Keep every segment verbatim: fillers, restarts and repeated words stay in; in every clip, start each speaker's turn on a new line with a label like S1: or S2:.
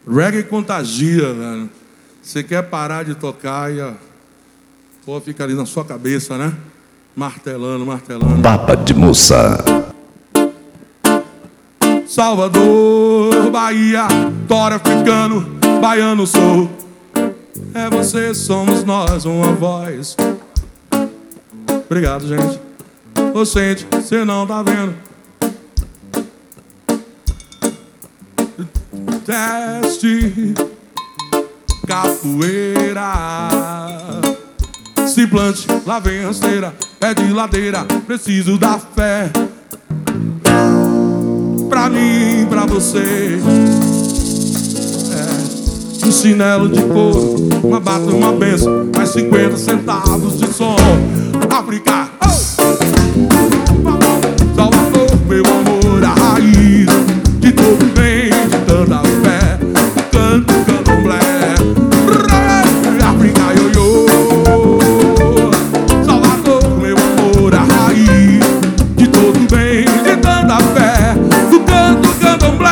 S1: Reggae contagia, velho. Você quer parar de tocar e a pô, fica ali na sua cabeça, né? Martelando, martelando.
S2: Papa de Moça.
S1: Salvador, Bahia, Tório africano, baiano sou. É você, somos nós, uma voz. Obrigado, gente. Ô, sente, você não tá vendo. Teste, capoeira. Se plante, lá vem a esteira. Pé de ladeira, preciso da fé. Pra mim, pra você. É, um chinelo de couro, uma bata, uma benção, mais cinquenta centavos de som. África, oh! Salvador, meu amor, a raiz de todo bem, de tanta fé. Canto, candomblé. África, ioiô. Salvador, meu amor, a raiz de todo bem, de tanta fé. Do canto, candomblé.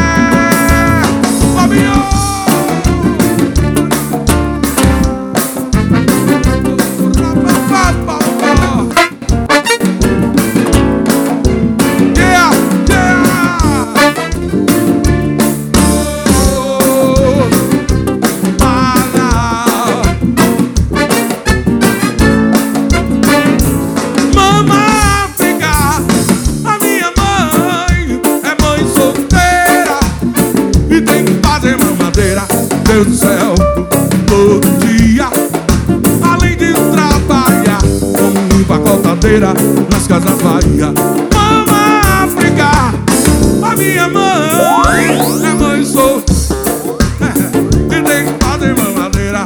S1: Deus do céu, todo dia, além de trabalhar como empacotadeira nas casas Bahia. Mama África, a minha mãe é mãe sou, é, e tem que fazer mamadeira,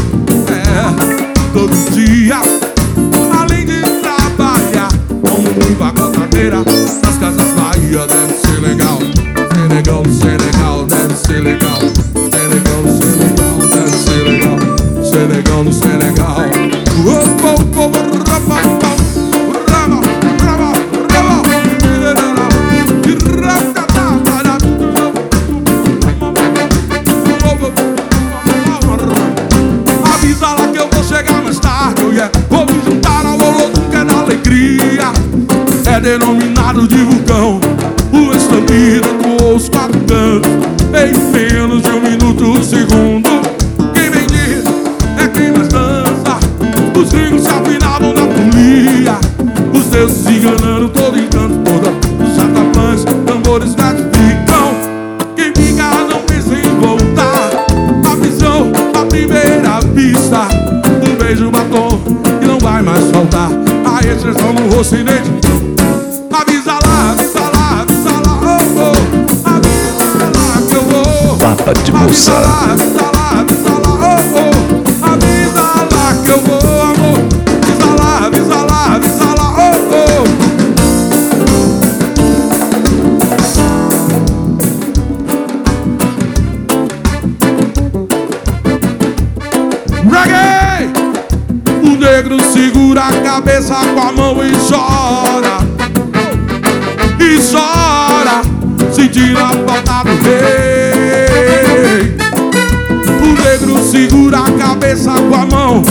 S1: é, todo dia, além de trabalhar como empacotadeira nas casas Bahia. Deve ser legal, Senegal, Senegal, deve ser legal. Senegal, Senegal, deve ser legal. Senegal no Senegal. Oh, oh, oh, rama, rama, rama, rama. Avisa lá que eu vou chegar mais tarde, oh yeah. Vou me juntar ao Olodum que é da alegria. É denominado de vulcão o estampido com os quatro cantos. Em menos de um minuto, um segundo. Quem vem diz é quem mais dança. Os gringos se afinavam na folia, os deuses se enganando todo encanto, toda. Os chataplãs, tambores gratificam. Quem fica não pensa em voltar. A visão, a primeira vista, um beijo batom que não vai mais faltar. A expressão no rosto e dente. Avisa lá, avisa lá, avisa lá, oh, oh. Avisa lá que eu vou.
S2: Papa de Moça.
S1: Avisa lá, avisa lá, avisa lá, oh, oh. Avisa lá que eu vou, amor. Avisa lá, avisa lá, avisa lá, oh, oh. Reggae! O negro segura a cabeça com a mão e chora. E chora, sentindo a falta do rei. O negro segura a cabeça com a mão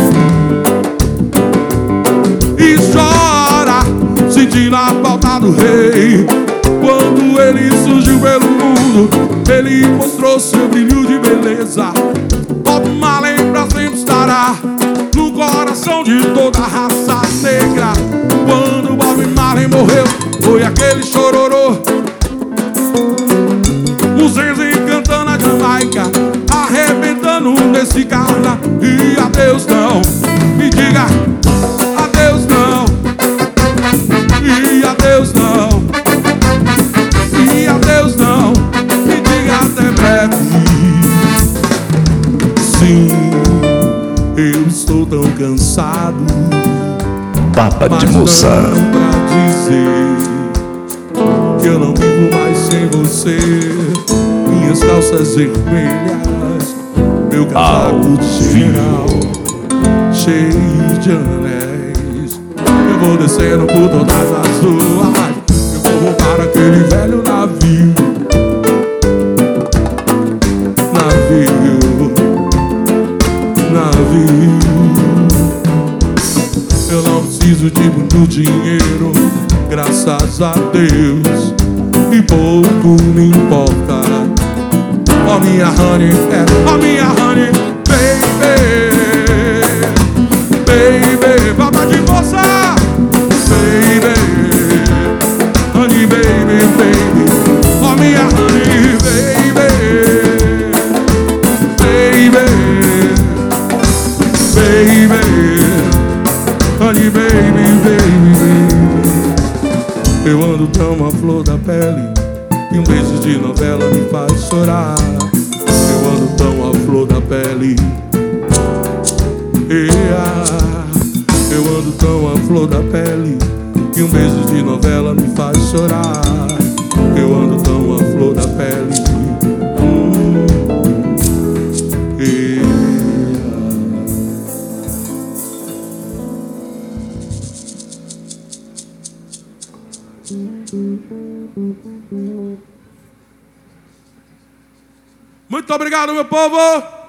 S1: e chora, sentindo a falta do rei. Quando ele surgiu pelo mundo, ele mostrou seu brilho de beleza. Bob Marley pra sempre estará no coração de toda a raça negra. Quando Bob Marley morreu, foi aquele chororô. Muzenzi cantando a Jamaica, arrebentando nesse carna. E adeus não, me diga adeus não. E adeus não, e adeus não, me diga até breve. Sim, eu estou tão cansado.
S2: Papa de Moça.
S1: Pra dizer que eu não vivo mais sem você. Minhas calças vermelhas, meu casaco de geral, cheio de anéis. Eu vou descendo por todas as ruas. Eu vou roubar aquele velho navio. graças a Deus, e pouco me importa. Ó minha honey, é, ó minha honey, baby, baby, papai de moça, baby, honey, baby, baby, ó minha honey, baby, baby, baby, honey, baby, baby. Eu ando tão a flor da pele, e um beijo de novela me faz chorar. Eu ando tão a flor da pele, yeah. Eu ando tão a flor da pele, e um beijo de novela me faz chorar. Eu ando tão a flor da pele, hum, yeah. Muito obrigado, meu povo!